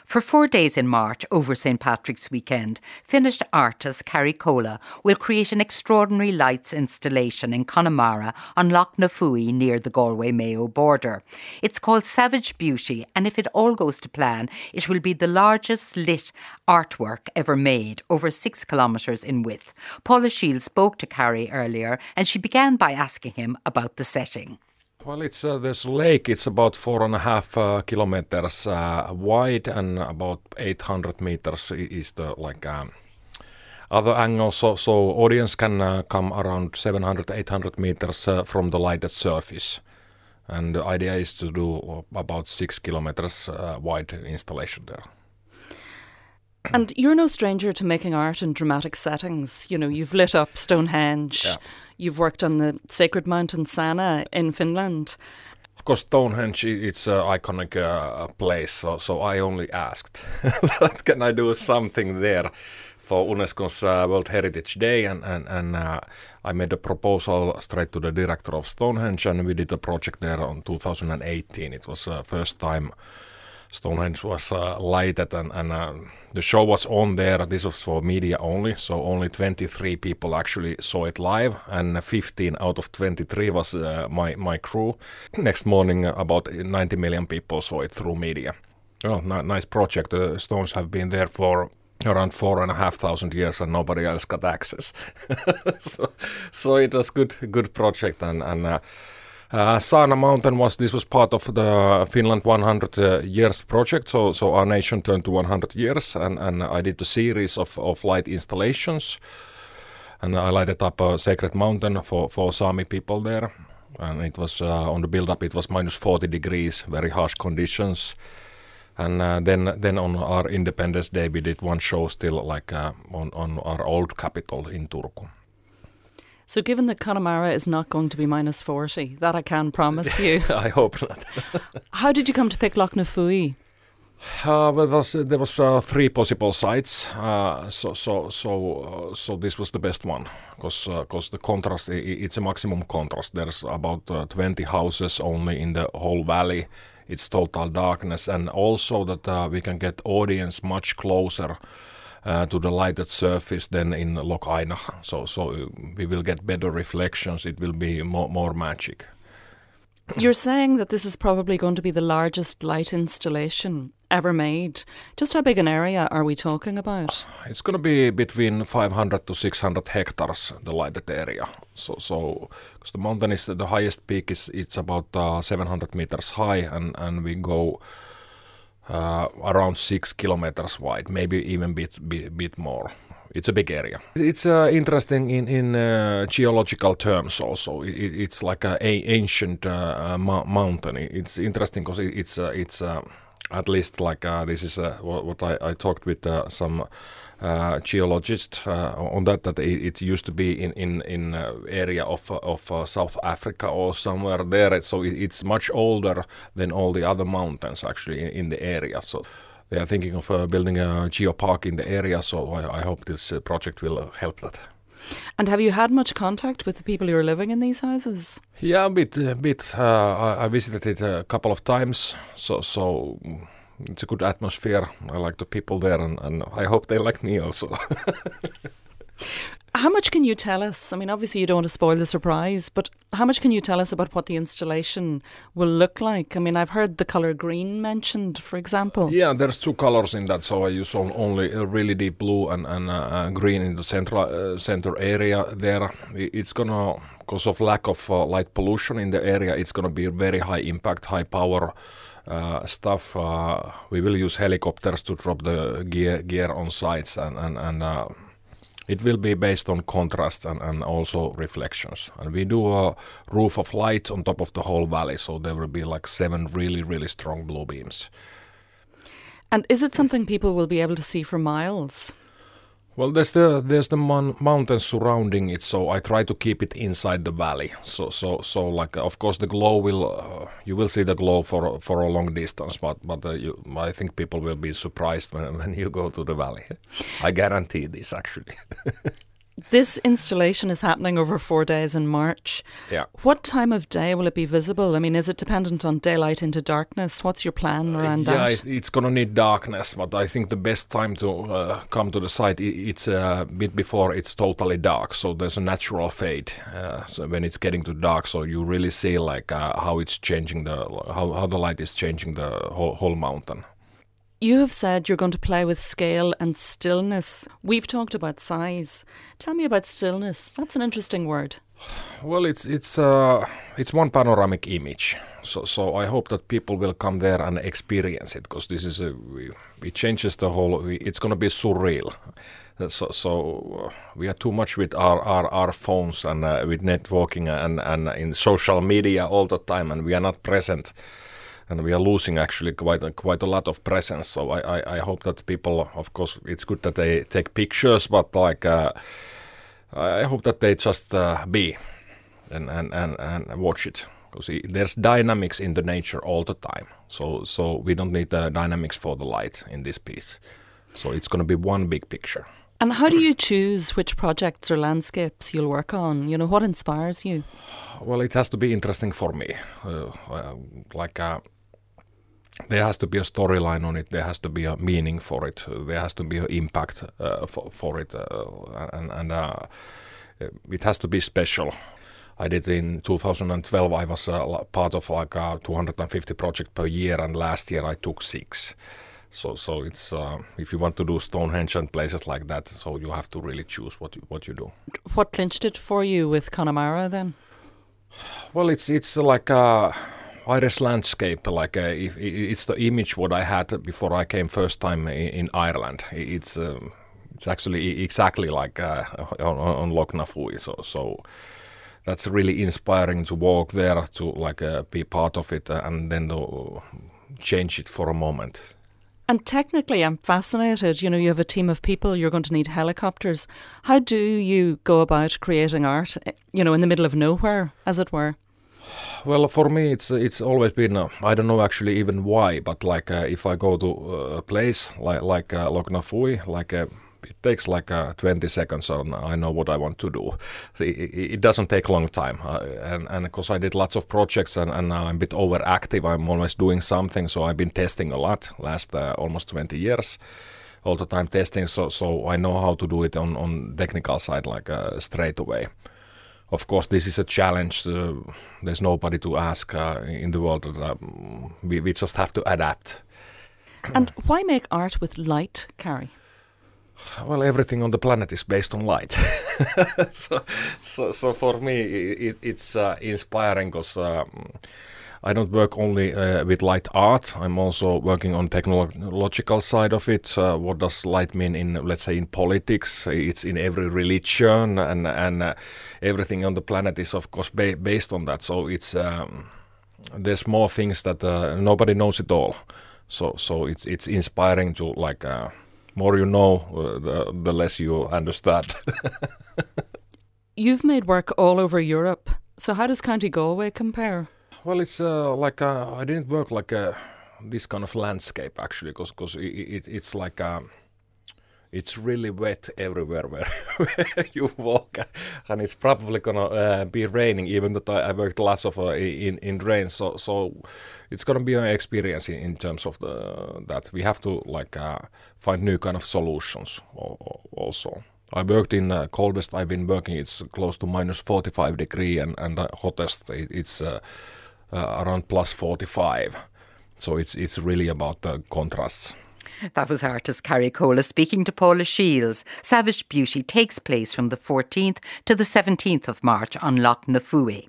For 4 days in March, over St Patrick's weekend, Finnish artist Kari Kola will create an extraordinary lights installation in Connemara on Loch Nafui near the Galway-Mayo border. It's called Savage Beauty, and if it all goes to plan, it will be the largest lit artwork ever made, over 6 kilometres in width. Paula Shields spoke to Kari earlier, and she began by asking him about the setting. Well, it's this lake. It's about 4.5 kilometers wide and about 800 meters is the other angle. So audience can come around 700, 800 meters from the lighted surface. And the idea is to do about 6 kilometers wide installation there. And you're no stranger to making art in dramatic settings. You know, you've lit up Stonehenge. Yeah. You've worked on the sacred mountain Sana in Finland. Of course, Stonehenge, it's an iconic place, so I only asked, can I do something there for UNESCO's World Heritage Day? And I made a proposal straight to the director of Stonehenge, and we did a project there in 2018. It was the first time Stonehenge was lighted, and the show was on there. This was for media only, so only 23 people actually saw it live, and 15 out of 23 was my crew. Next morning, about 90 million people saw it through media. Oh, nice project. The Stones have been there for around 4,500 years, and nobody else got access. so it was good project, and Sana Mountain was part of the Finland 100 years project, so our nation turned to 100 years, and I did a series of light installations, and I lighted up a sacred mountain for Sami people there, and it was on the build-up it was minus 40 degrees, very harsh conditions, and then on our Independence Day we did one show still on our old capital in Turku. So given that Connemara is not going to be minus 40, that I can promise you. I hope not. How did you come to pick Loch Nafui? There was 3 possible sites, so this was the best one, because the contrast, it's a maximum contrast. There's about 20 houses only in the whole valley. It's total darkness, and also that we can get audience much closer to the lighted surface than in Loch Ainach. So we will get better reflections. It will be more magic. You're saying that this is probably going to be the largest light installation ever made. Just how big an area are we talking about? It's going to be between 500 to 600 hectares, the lighted area. So because the mountain is the highest peak it's about 700 meters high, and we go around 6 kilometers wide, maybe even bit more. It's a big area. It's interesting in geological terms also. It's like an ancient mountain. It's interesting because it's at least like this is what I talked with some geologists on that it used to be in area of South Africa or somewhere there. So it's much older than all the other mountains actually in the area. So they are thinking of building a geopark in the area. So I hope this project will help that. And have you had much contact with the people who are living in these houses? Yeah, a bit. I visited it a couple of times. So it's a good atmosphere. I like the people there, and I hope they like me also. How much can you tell us? I mean, obviously you don't want to spoil the surprise, but how much can you tell us about what the installation will look like? I mean, I've heard the colour green mentioned, for example. Yeah, there's 2 colours in that, so I use only a really deep blue and green in the center area there. It's gonna, because of lack of light pollution in the area, it's gonna be very high impact, high power stuff. We will use helicopters to drop the gear on sites, and it will be based on contrast and also reflections. And we do a roof of light on top of the whole valley, so there will be like 7 really, really strong blue beams. And is it something people will be able to see for miles? Well, there's the mountains surrounding it, so I try to keep it inside the valley. So like of course the glow will you will see the glow for a long distance, but I think people will be surprised when you go to the valley. I guarantee this actually. This installation is happening over 4 days in March. Yeah. What time of day will it be visible? I mean, is it dependent on daylight into darkness? What's your plan around that? Yeah, it's going to need darkness, but I think the best time to come to the site, it's a bit before it's totally dark. So there's a natural fade. So when it's getting to dark, so you really see like how it's changing how the light is changing the whole mountain. You have said you're going to play with scale and stillness. We've talked about size. Tell me about stillness. That's an interesting word. Well, it's one panoramic image. So I hope that people will come there and experience it, because this is it changes the whole. It's going to be surreal. So we are too much with our phones and with networking and in social media all the time, and we are not present. And we are losing actually quite a lot of presence. So I hope that people, of course, it's good that they take pictures, but like I hope that they just be and watch it. Because there's dynamics in the nature all the time. So we don't need dynamics for the light in this piece. So it's going to be one big picture. And how do you choose which projects or landscapes you'll work on? You know, what inspires you? Well, it has to be interesting for me. There has to be a storyline on it. There has to be a meaning for it. There has to be an impact for it, and it has to be special. I did in 2012. I was part of like a 250 project per year, and last year I took 6. So it's if you want to do Stonehenge and places like that, so you have to really choose what you do. What clinched it for you with Connemara then? Well, it's like a Irish landscape, like it's the image what I had before I came first time in Ireland. It's actually exactly like on Loch Nafui. So that's really inspiring to walk there, to like be part of it, and then to change it for a moment. And technically, I'm fascinated. You know, you have a team of people. You're going to need helicopters. How do you go about creating art? You know, in the middle of nowhere, as it were. Well, for me, it's always been, I don't know actually even why, but like if I go to a place like Loch Nafui, like it takes like 20 seconds and I know what I want to do. It doesn't take a long time. And because I did lots of projects and I'm a bit overactive, I'm always doing something, so I've been testing a lot last almost 20 years. All the time testing, so I know how to do it on technical side, like straight away. Of course, this is a challenge. There's nobody to ask in the world. We just have to adapt. And why make art with light, Carrie? Well, everything on the planet is based on light. so for me, it's inspiring, because I don't work only with light art. I'm also working on technological side of it. What does light mean in, let's say, in politics? It's in every religion, and everything on the planet is, of course, based on that. So it's there's more things that nobody knows it all. So it's inspiring to like. More you know, the less you understand. You've made work all over Europe. So how does County Galway compare? Well, it's like I didn't work like this kind of landscape actually, because it's like it's really wet everywhere where you walk, and it's probably gonna be raining. Even though I worked lots of in rain, so it's gonna be an experience in terms of that we have to like find new kind of solutions also. I worked in coldest I've been working. It's close to minus 45 degrees, and the hottest it's around plus 45. So it's really about the contrasts. That was artist Carrie Cola speaking to Paula Shields. Savage Beauty takes place from the 14th to the 17th of March on Loch Nafui.